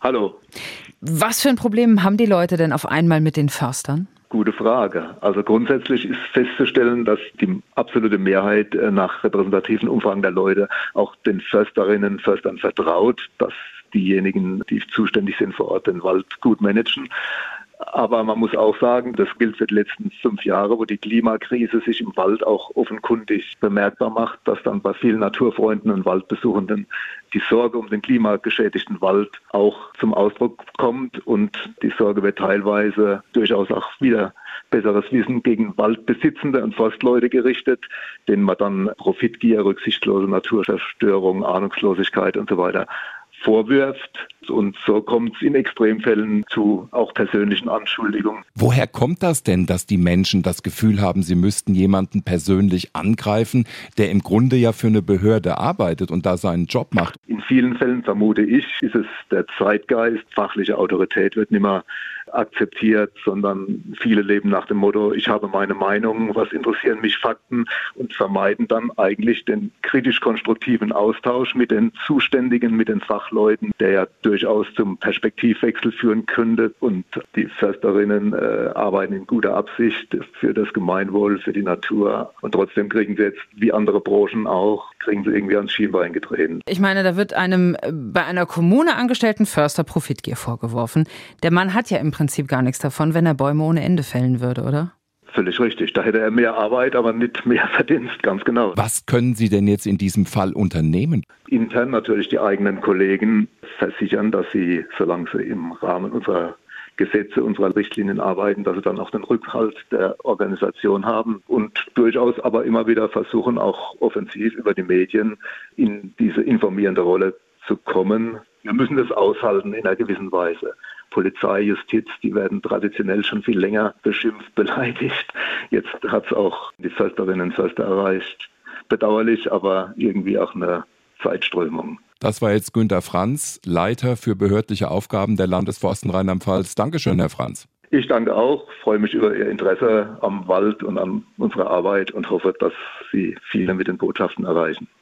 Hallo. Was für ein Problem haben die Leute denn auf einmal mit den Förstern? Gute Frage. Also grundsätzlich ist festzustellen, dass die absolute Mehrheit nach repräsentativen Umfragen der Leute auch den Försterinnen und Förstern vertraut, dass diejenigen, die zuständig sind vor Ort, den Wald gut managen. Aber man muss auch sagen, das gilt für die letzten 5 Jahre, wo die Klimakrise sich im Wald auch offenkundig bemerkbar macht, dass dann bei vielen Naturfreunden und Waldbesuchenden die Sorge um den klimageschädigten Wald auch zum Ausdruck kommt. Und die Sorge wird teilweise durchaus auch wieder besseres Wissen gegen Waldbesitzende und Forstleute gerichtet, denen man dann Profitgier, rücksichtslose Naturzerstörung, Ahnungslosigkeit und so weiter vorwirft. Und so kommt es in Extremfällen zu auch persönlichen Anschuldigungen. Woher kommt das denn, dass die Menschen das Gefühl haben, sie müssten jemanden persönlich angreifen, der im Grunde ja für eine Behörde arbeitet und da seinen Job macht? In vielen Fällen, vermute ich, ist es der Zeitgeist. Fachliche Autorität wird nicht mehr akzeptiert, sondern viele leben nach dem Motto, ich habe meine Meinung, was interessieren mich Fakten, und vermeiden dann eigentlich den kritisch-konstruktiven Austausch mit den Zuständigen, mit den Fachleuten, der ja durchaus zum Perspektivwechsel führen könnte. Und die Försterinnen arbeiten in guter Absicht für das Gemeinwohl, für die Natur. Und trotzdem kriegen sie jetzt, wie andere Branchen auch, kriegen sie irgendwie ans Schienbein getreten. Ich meine, da wird einem bei einer Kommune angestellten Förster Profitgier vorgeworfen. Der Mann hat ja im Prinzip gar nichts davon, wenn er Bäume ohne Ende fällen würde, oder? Völlig richtig. Da hätte er mehr Arbeit, aber nicht mehr Verdienst, ganz genau. Was können Sie denn jetzt in diesem Fall unternehmen? Intern natürlich die eigenen Kollegen versichern, dass sie, solange sie im Rahmen unserer Gesetze, unserer Richtlinien arbeiten, dass sie dann auch den Rückhalt der Organisation haben und durchaus aber immer wieder versuchen, auch offensiv über die Medien in diese informierende Rolle zu kommen. Wir müssen das aushalten in einer gewissen Weise. Polizei, Justiz, die werden traditionell schon viel länger beschimpft, beleidigt. Jetzt hat es auch die Försterinnen und Förster erreicht. Bedauerlich, aber irgendwie auch eine Zeitströmung. Das war jetzt Günter Franz, Leiter für behördliche Aufgaben der Landesforsten Rheinland-Pfalz. Dankeschön, Herr Franz. Ich danke auch, freue mich über Ihr Interesse am Wald und an unserer Arbeit und hoffe, dass Sie viele mit den Botschaften erreichen.